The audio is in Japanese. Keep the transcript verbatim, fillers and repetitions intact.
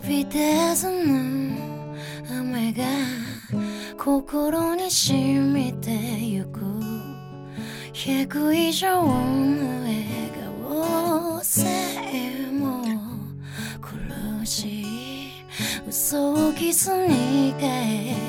び出すの雨が心に染みてゆくひゃく以上の笑顔さえも苦しい嘘をキスに変え